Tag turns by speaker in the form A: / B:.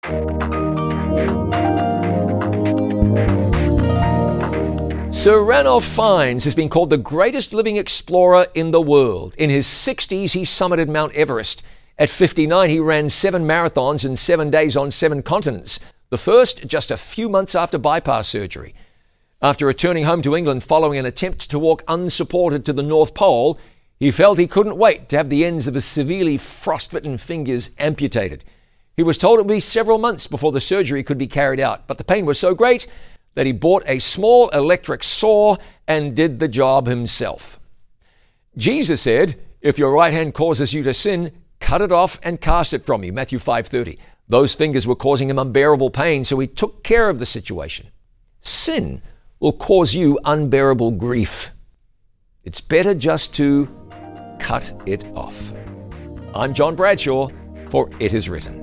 A: Sir Ranulph Fiennes has been called the greatest living explorer in the world. In his 60s, he summited Mount Everest. At 59, he ran 7 marathons in 7 days on 7 continents, the first just a few months after bypass surgery. After returning home to England following an attempt to walk unsupported to the North Pole, he felt he couldn't wait to have the ends of his severely frostbitten fingers amputated. He was told it would be several months before the surgery could be carried out, but the pain was so great that he bought a small electric saw and did the job himself. Jesus said, "If your right hand causes you to sin, cut it off and cast it from you," Matthew 5:30. Those fingers were causing him unbearable pain, so he took care of the situation. Sin will cause you unbearable grief. It's better just to cut it off. I'm John Bradshaw for It Is Written.